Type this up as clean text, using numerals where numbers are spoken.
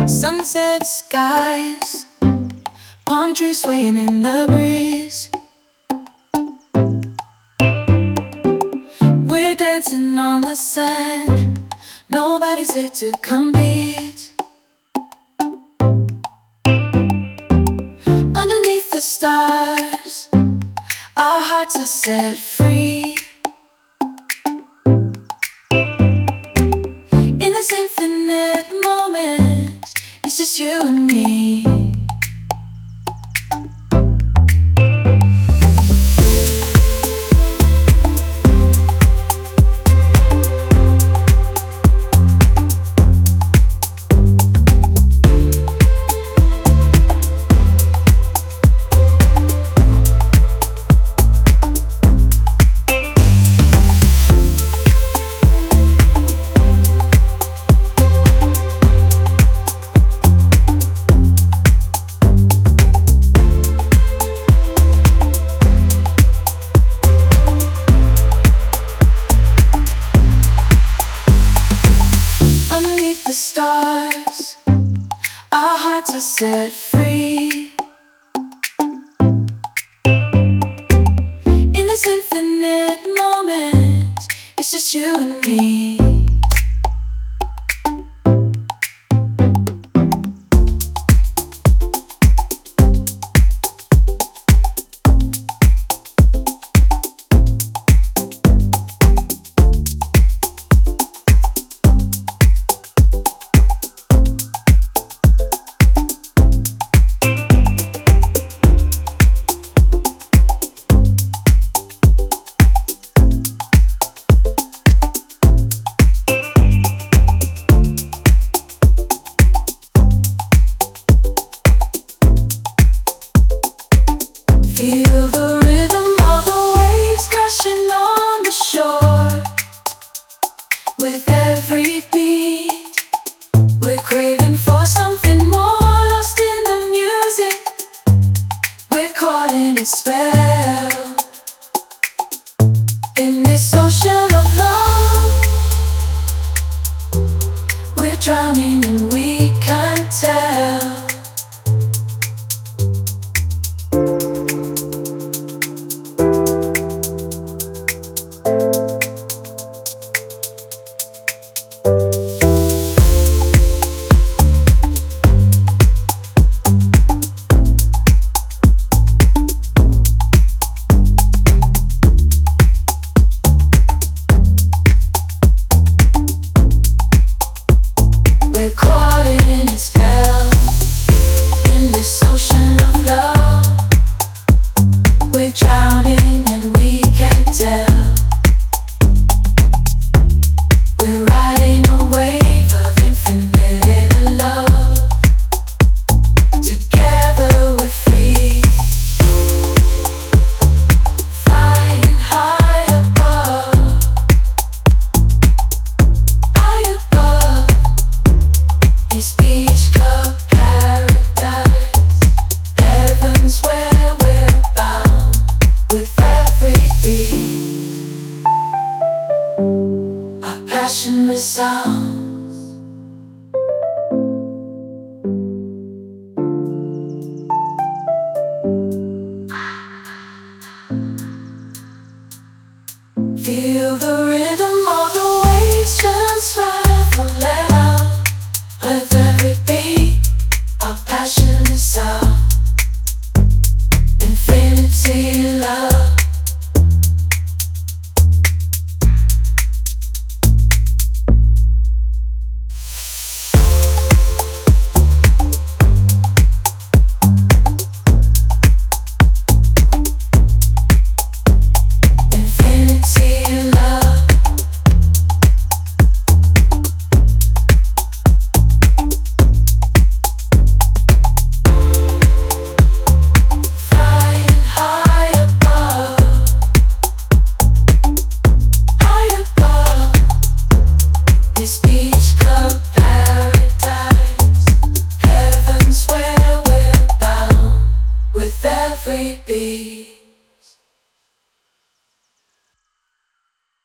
Sunset skies, palm trees swaying in the breeze. We're dancing on the sand, nobody's here to compete. Underneath the stars, our hearts are set free. In this infinite moment, it's just you and me. Underneath the stars, our hearts are set free. In this infinite moment, it's just you and me. Feel the rhythm of the waves crashing on the shore. With every beat, we're craving for something more. Lost in the music, we're caught in its spell. In this ocean of love, we're drowning and we can't tell. We're caught in its spell. In this ocean of love, we're drowning and we can't tell. We're riding a wave of infinite love. Together we're free, flying high above. High above this beach club.